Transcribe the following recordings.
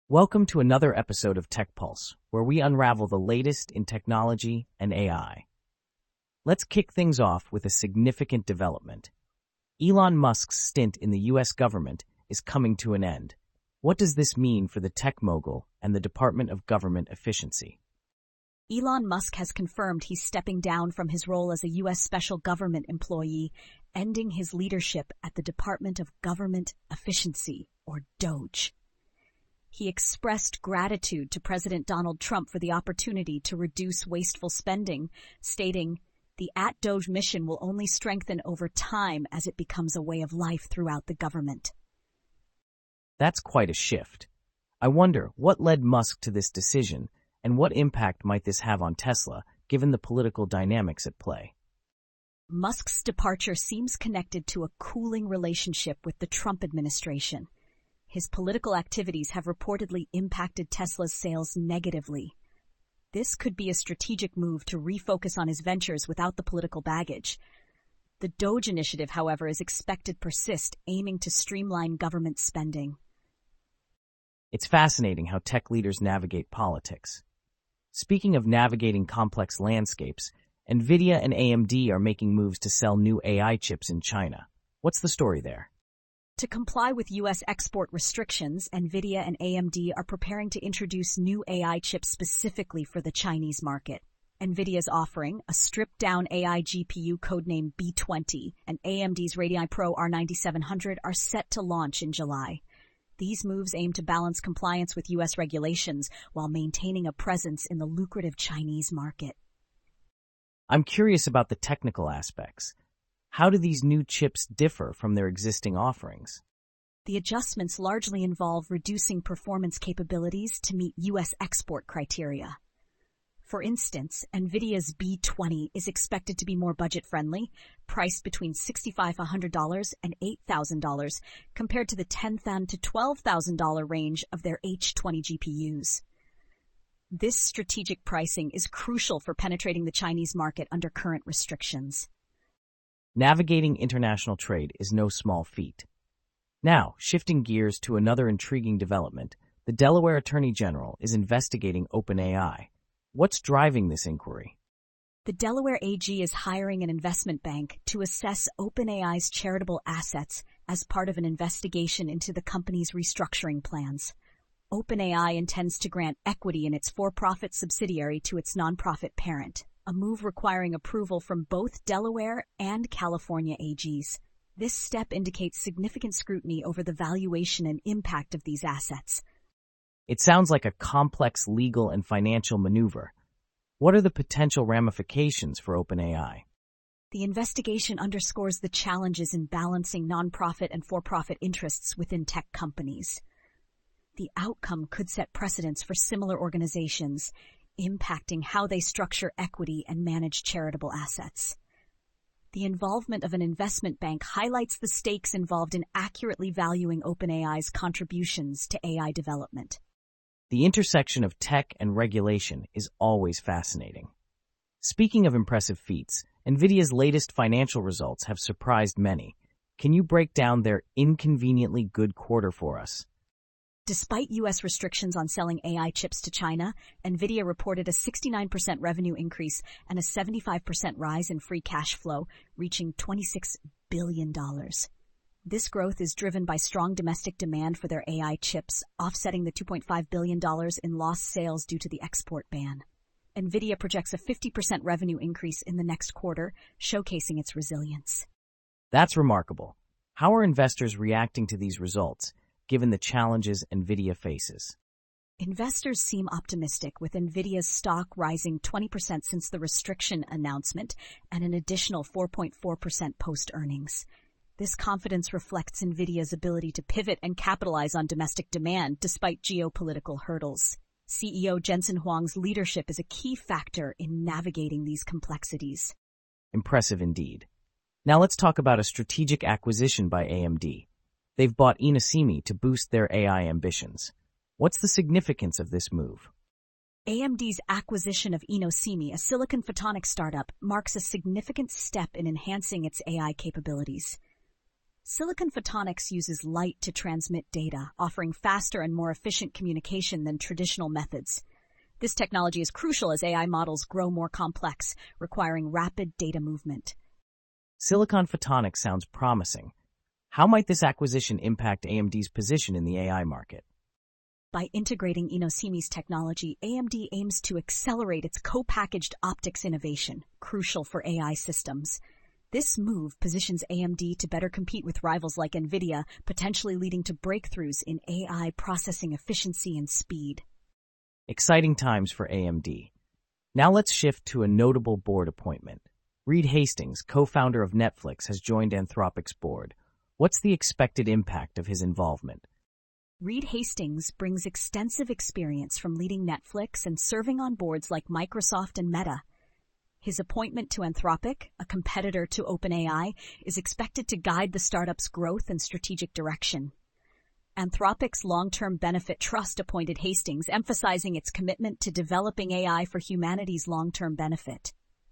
Welcome to another episode of Tech Pulse, where we unravel the latest in technology and AI. Let's kick things off with a significant development. Elon Musk's stint in the U.S. government is coming to an end. What does this mean for the tech mogul and the Department of Government Efficiency? Elon Musk has confirmed he's stepping down from his role as a U.S. special government employee, ending his leadership at the Department of Government Efficiency, or DOGE. He expressed gratitude to President Donald Trump for the opportunity to reduce wasteful spending, stating, "The @DOGE mission will only strengthen over time as it becomes a way of life throughout the government." That's quite a shift. I wonder what led Musk to this decision, and what impact might this have on Tesla, given the political dynamics at play? Musk's departure seems connected to a cooling relationship with the Trump administration. His political activities have reportedly impacted Tesla's sales negatively. This could be a strategic move to refocus on his ventures without the political baggage. The DOGE initiative, however, is expected to persist, aiming to streamline government spending. It's fascinating how tech leaders navigate politics. Speaking of navigating complex landscapes, NVIDIA and AMD are making moves to sell new AI chips in China. What's the story there? To comply with U.S. export restrictions, NVIDIA and AMD are preparing to introduce new AI chips specifically for the Chinese market. NVIDIA's offering, a stripped-down AI GPU codenamed B20, and AMD's Radeon Pro R9700 are set to launch in July. These moves aim to balance compliance with U.S. regulations while maintaining a presence in the lucrative Chinese market. I'm curious about the technical aspects. How do these new chips differ from their existing offerings? The adjustments largely involve reducing performance capabilities to meet U.S. export criteria. For instance, NVIDIA's B20 is expected to be more budget-friendly, priced between $6,500 and $8,000, compared to the $10,000 to $12,000 range of their H20 GPUs. This strategic pricing is crucial for penetrating the Chinese market under current restrictions. Navigating international trade is no small feat. Now, shifting gears to another intriguing development, the Delaware Attorney General is investigating OpenAI. What's driving this inquiry? The Delaware AG is hiring an investment bank to assess OpenAI's charitable assets as part of an investigation into the company's restructuring plans. OpenAI intends to grant equity in its for-profit subsidiary to its nonprofit parent, a move requiring approval from both Delaware and California AGs. This step indicates significant scrutiny over the valuation and impact of these assets. It sounds like a complex legal and financial maneuver. What are the potential ramifications for OpenAI? The investigation underscores the challenges in balancing nonprofit and for-profit interests within tech companies. The outcome could set precedents for similar organizations, impacting how they structure equity and manage charitable assets. The involvement of an investment bank highlights the stakes involved in accurately valuing OpenAI's contributions to AI development. The intersection of tech and regulation is always fascinating. Speaking of impressive feats, NVIDIA's latest financial results have surprised many. Can you break down their inconveniently good quarter for us? Despite U.S. restrictions on selling AI chips to China, NVIDIA reported a 69% revenue increase and a 75% rise in free cash flow, reaching $26 billion. This growth is driven by strong domestic demand for their AI chips, offsetting the $2.5 billion in lost sales due to the export ban. NVIDIA projects a 50% revenue increase in the next quarter, showcasing its resilience. That's remarkable. How are investors reacting to these results, given the challenges NVIDIA faces? Investors seem optimistic, with NVIDIA's stock rising 20% since the restriction announcement and an additional 4.4% post-earnings. This confidence reflects NVIDIA's ability to pivot and capitalize on domestic demand despite geopolitical hurdles. CEO Jensen Huang's leadership is a key factor in navigating these complexities. Impressive indeed. Now let's talk about a strategic acquisition by AMD. They've bought Inosemi to boost their AI ambitions. What's the significance of this move? AMD's acquisition of Inosemi, a silicon photonics startup, marks a significant step in enhancing its AI capabilities. Silicon photonics uses light to transmit data, offering faster and more efficient communication than traditional methods. This technology is crucial as AI models grow more complex, requiring rapid data movement. Silicon photonics sounds promising. How might this acquisition impact AMD's position in the AI market? By integrating Innosemi's technology, AMD aims to accelerate its co-packaged optics innovation, crucial for AI systems. This move positions AMD to better compete with rivals like NVIDIA, potentially leading to breakthroughs in AI processing efficiency and speed. Exciting times for AMD. Now let's shift to a notable board appointment. Reed Hastings, co-founder of Netflix, has joined Anthropic's board. What's the expected impact of his involvement? Reed Hastings brings extensive experience from leading Netflix and serving on boards like Microsoft and Meta. His appointment to Anthropic, a competitor to OpenAI, is expected to guide the startup's growth and strategic direction. Anthropic's long-term benefit trust appointed Hastings, emphasizing its commitment to developing AI for humanity's long-term benefit.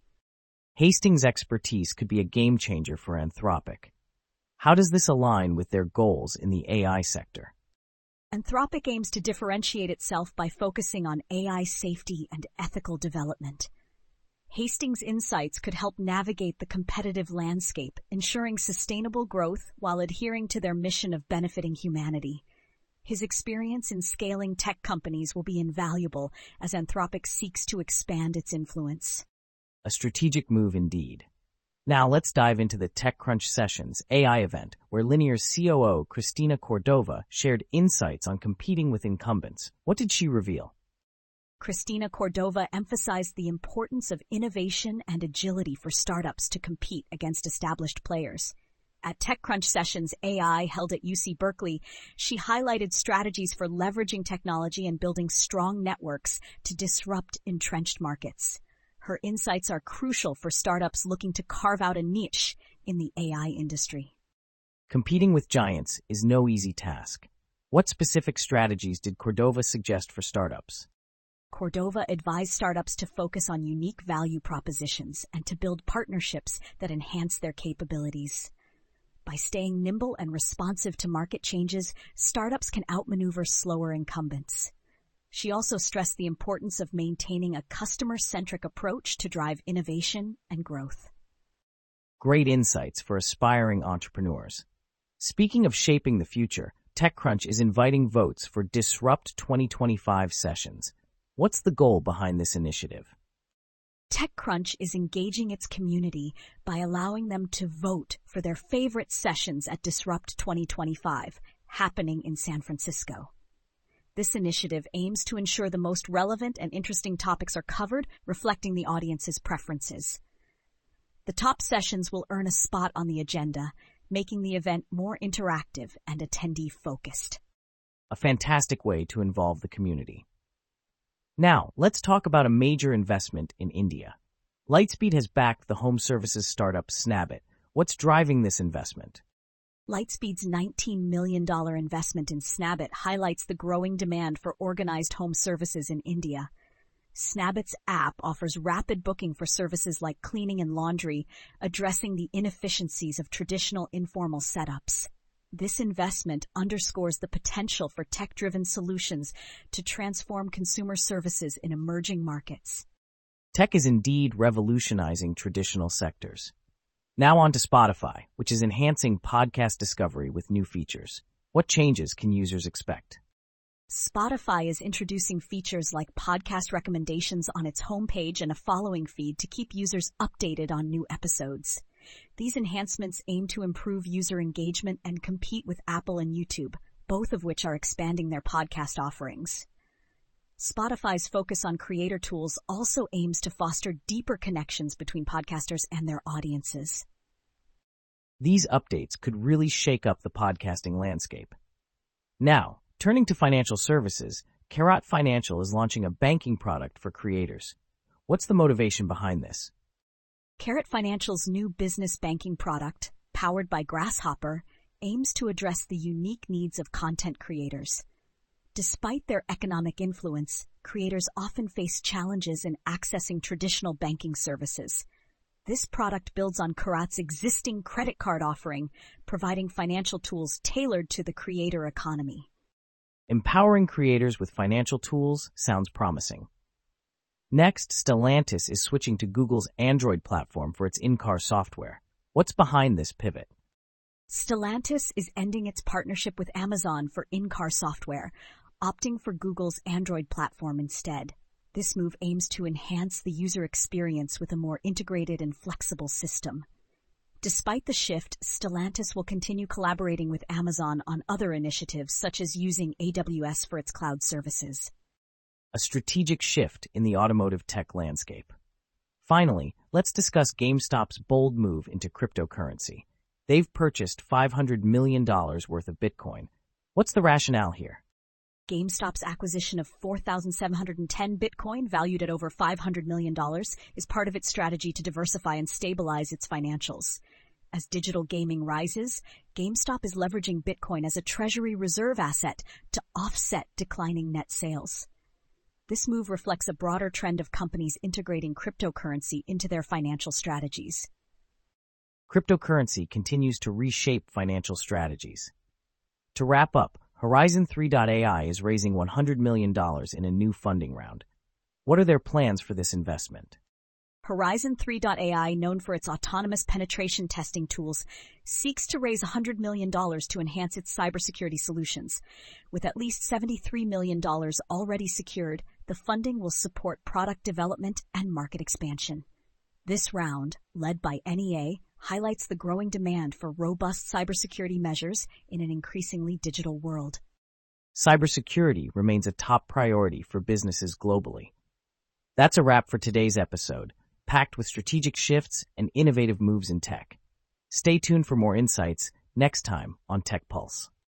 Hastings' expertise could be a game changer for Anthropic. How does this align with their goals in the AI sector? Anthropic aims to differentiate itself by focusing on AI safety and ethical development. Hastings' insights could help navigate the competitive landscape, ensuring sustainable growth while adhering to their mission of benefiting humanity. His experience in scaling tech companies will be invaluable as Anthropic seeks to expand its influence. A strategic move indeed. Now let's dive into the TechCrunch Sessions AI event, where Linear's COO, Cristina Cordova, shared insights on competing with incumbents. What did she reveal? Cristina Cordova emphasized the importance of innovation and agility for startups to compete against established players. At TechCrunch Sessions AI held at UC Berkeley, she highlighted strategies for leveraging technology and building strong networks to disrupt entrenched markets. Her insights are crucial for startups looking to carve out a niche in the AI industry. Competing with giants is no easy task. What specific strategies did Cordova suggest for startups? Cordova advised startups to focus on unique value propositions and to build partnerships that enhance their capabilities. By staying nimble and responsive to market changes, startups can outmaneuver slower incumbents. She also stressed the importance of maintaining a customer-centric approach to drive innovation and growth. Great insights for aspiring entrepreneurs. Speaking of shaping the future, TechCrunch is inviting votes for Disrupt 2025 sessions. What's the goal behind this initiative? TechCrunch is engaging its community by allowing them to vote for their favorite sessions at Disrupt 2025, happening in San Francisco. This initiative aims to ensure the most relevant and interesting topics are covered, reflecting the audience's preferences. The top sessions will earn a spot on the agenda, making the event more interactive and attendee-focused. A fantastic way to involve the community. Now, let's talk about a major investment in India. Lightspeed has backed the home services startup Snabit. What's driving this investment? Lightspeed's $19 million investment in Snabit highlights the growing demand for organized home services in India. Snabit's app offers rapid booking for services like cleaning and laundry, addressing the inefficiencies of traditional informal setups. This investment underscores the potential for tech-driven solutions to transform consumer services in emerging markets. Tech is indeed revolutionizing traditional sectors. Now on to Spotify, which is enhancing podcast discovery with new features. What changes can users expect? Spotify is introducing features like podcast recommendations on its homepage and a following feed to keep users updated on new episodes. These enhancements aim to improve user engagement and compete with Apple and YouTube, both of which are expanding their podcast offerings. Spotify's focus on creator tools also aims to foster deeper connections between podcasters and their audiences. These updates could really shake up the podcasting landscape. Now, turning to financial services, Carrot Financial is launching a banking product for creators. What's the motivation behind this? Carrot Financial's new business banking product, powered by Grasshopper, aims to address the unique needs of content creators. Despite their economic influence, creators often face challenges in accessing traditional banking services. This product builds on Karat's existing credit card offering, providing financial tools tailored to the creator economy. Empowering creators with financial tools sounds promising. Next, Stellantis is switching to Google's Android platform for its in-car software. What's behind this pivot? Stellantis is ending its partnership with Amazon for in-car software, opting for Google's Android platform instead. This move aims to enhance the user experience with a more integrated and flexible system. Despite the shift, Stellantis will continue collaborating with Amazon on other initiatives, such as using AWS for its cloud services. A strategic shift in the automotive tech landscape. Finally, let's discuss GameStop's bold move into cryptocurrency. They've purchased $500 million worth of Bitcoin. What's the rationale here? GameStop's acquisition of 4,710 Bitcoin, valued at over $500 million, is part of its strategy to diversify and stabilize its financials. As digital gaming rises, GameStop is leveraging Bitcoin as a treasury reserve asset to offset declining net sales. This move reflects a broader trend of companies integrating cryptocurrency into their financial strategies. Cryptocurrency continues to reshape financial strategies. To wrap up, Horizon 3.ai is raising $100 million in a new funding round. What are their plans for this investment? Horizon 3.ai, known for its autonomous penetration testing tools, seeks to raise $100 million to enhance its cybersecurity solutions. With at least $73 million already secured, the funding will support product development and market expansion. This round, led by NEA, highlights the growing demand for robust cybersecurity measures in an increasingly digital world. Cybersecurity remains a top priority for businesses globally. That's a wrap for today's episode, packed with strategic shifts and innovative moves in tech. Stay tuned for more insights next time on Tech Pulse.